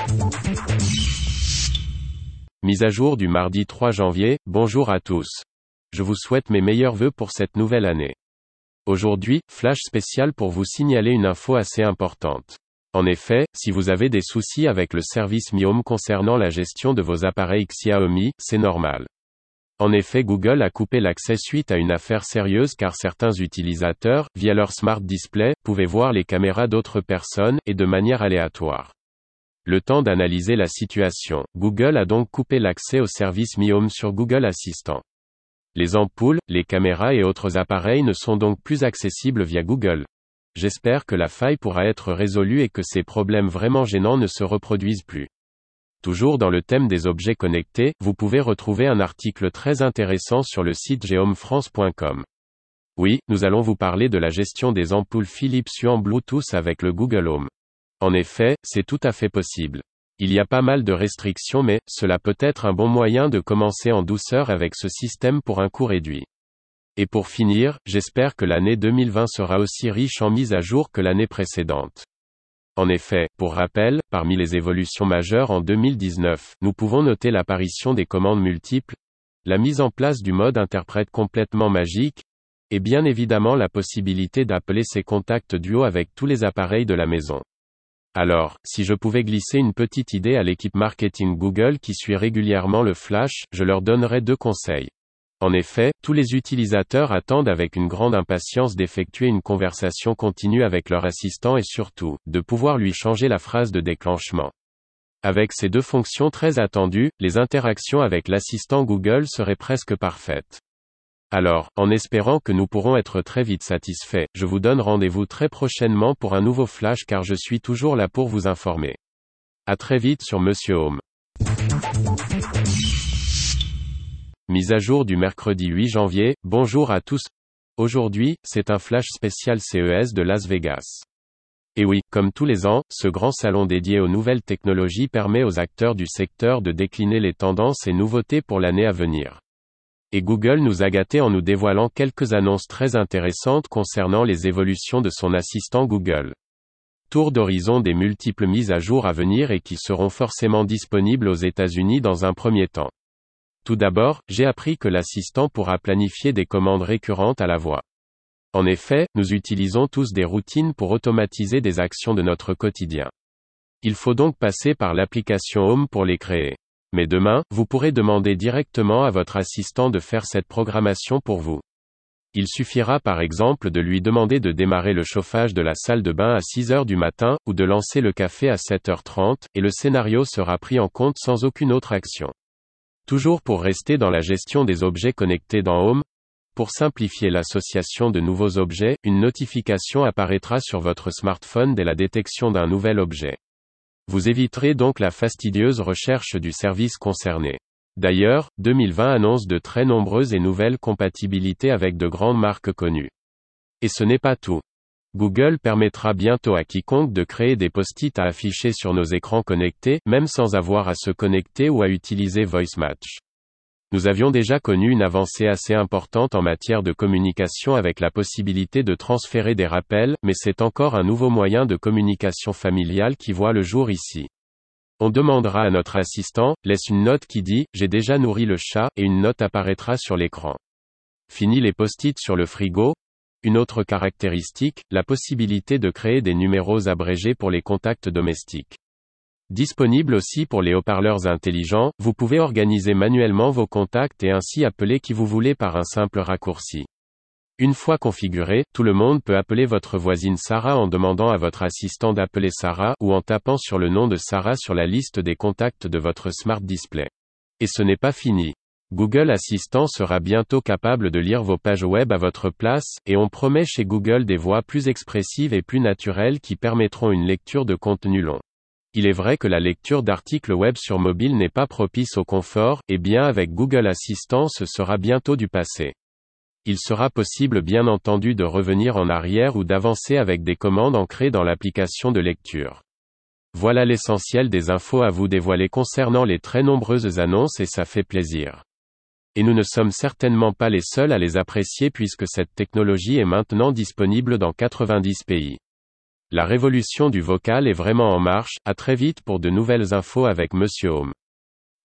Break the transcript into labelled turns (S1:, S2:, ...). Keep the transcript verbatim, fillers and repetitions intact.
S1: Mise à jour du mardi trois janvier, bonjour à tous. Je vous souhaite mes meilleurs vœux pour cette nouvelle année. Aujourd'hui, flash spécial pour vous signaler une info assez importante. En effet, si vous avez des soucis avec le service Mi Home concernant la gestion de vos appareils Xiaomi, c'est normal. En effet, Google a coupé l'accès suite à une affaire sérieuse car certains utilisateurs, via leur Smart Display, pouvaient voir les caméras d'autres personnes, et de manière aléatoire. Le temps d'analyser la situation, Google a donc coupé l'accès au service Mi Home sur Google Assistant. Les ampoules, les caméras et autres appareils ne sont donc plus accessibles via Google. J'espère que la faille pourra être résolue et que ces problèmes vraiment gênants ne se reproduisent plus. Toujours dans le thème des objets connectés, vous pouvez retrouver un article très intéressant sur le site g home france point com. Oui, nous allons vous parler de la gestion des ampoules Philips Hue en Bluetooth avec le Google Home. En effet, c'est tout à fait possible. Il y a pas mal de restrictions mais, cela peut être un bon moyen de commencer en douceur avec ce système pour un coût réduit. Et pour finir, j'espère que l'année deux mille vingt sera aussi riche en mises à jour que l'année précédente. En effet, pour rappel, parmi les évolutions majeures en deux mille dix-neuf, nous pouvons noter l'apparition des commandes multiples, la mise en place du mode interprète complètement magique, et bien évidemment la possibilité d'appeler ses contacts duo avec tous les appareils de la maison. Alors, si je pouvais glisser une petite idée à l'équipe marketing Google qui suit régulièrement le flash, je leur donnerais deux conseils. En effet, tous les utilisateurs attendent avec une grande impatience d'effectuer une conversation continue avec leur assistant et surtout, de pouvoir lui changer la phrase de déclenchement. Avec ces deux fonctions très attendues, les interactions avec l'assistant Google seraient presque parfaites. Alors, en espérant que nous pourrons être très vite satisfaits, je vous donne rendez-vous très prochainement pour un nouveau flash car je suis toujours là pour vous informer. À très vite sur Monsieur Home. Mise à jour du mercredi huit janvier, bonjour à tous. Aujourd'hui, c'est un flash spécial C E S de Las Vegas. Et oui, comme tous les ans, ce grand salon dédié aux nouvelles technologies permet aux acteurs du secteur de décliner les tendances et nouveautés pour l'année à venir. Et Google nous a gâtés en nous dévoilant quelques annonces très intéressantes concernant les évolutions de son assistant Google. Tour d'horizon des multiples mises à jour à venir et qui seront forcément disponibles aux États-Unis dans un premier temps. Tout d'abord, j'ai appris que l'assistant pourra planifier des commandes récurrentes à la voix. En effet, nous utilisons tous des routines pour automatiser des actions de notre quotidien. Il faut donc passer par l'application Home pour les créer. Mais demain, vous pourrez demander directement à votre assistant de faire cette programmation pour vous. Il suffira par exemple de lui demander de démarrer le chauffage de la salle de bain à six heures du matin, ou de lancer le café à sept heures trente, et le scénario sera pris en compte sans aucune autre action. Toujours pour rester dans la gestion des objets connectés dans Home, pour simplifier l'association de nouveaux objets, une notification apparaîtra sur votre smartphone dès la détection d'un nouvel objet. Vous éviterez donc la fastidieuse recherche du service concerné. D'ailleurs, deux mille vingt annonce de très nombreuses et nouvelles compatibilités avec de grandes marques connues. Et ce n'est pas tout. Google permettra bientôt à quiconque de créer des post-it à afficher sur nos écrans connectés, même sans avoir à se connecter ou à utiliser VoiceMatch. Nous avions déjà connu une avancée assez importante en matière de communication avec la possibilité de transférer des rappels, mais c'est encore un nouveau moyen de communication familiale qui voit le jour ici. On demandera à notre assistant, laisse une note qui dit, j'ai déjà nourri le chat, et une note apparaîtra sur l'écran. Fini les post-it sur le frigo. Une autre caractéristique, la possibilité de créer des numéros abrégés pour les contacts domestiques. Disponible aussi pour les haut-parleurs intelligents, vous pouvez organiser manuellement vos contacts et ainsi appeler qui vous voulez par un simple raccourci. Une fois configuré, tout le monde peut appeler votre voisine Sarah en demandant à votre assistant d'appeler Sarah ou en tapant sur le nom de Sarah sur la liste des contacts de votre Smart Display. Et ce n'est pas fini. Google Assistant sera bientôt capable de lire vos pages web à votre place, et on promet chez Google des voix plus expressives et plus naturelles qui permettront une lecture de contenu long. Il est vrai que la lecture d'articles web sur mobile n'est pas propice au confort, et bien avec Google Assistant ce sera bientôt du passé. Il sera possible bien entendu de revenir en arrière ou d'avancer avec des commandes ancrées dans l'application de lecture. Voilà l'essentiel des infos à vous dévoiler concernant les très nombreuses annonces et ça fait plaisir. Et nous ne sommes certainement pas les seuls à les apprécier puisque cette technologie est maintenant disponible dans quatre-vingt-dix pays. La révolution du vocal est vraiment en marche, à très vite pour de nouvelles infos avec Monsieur Home.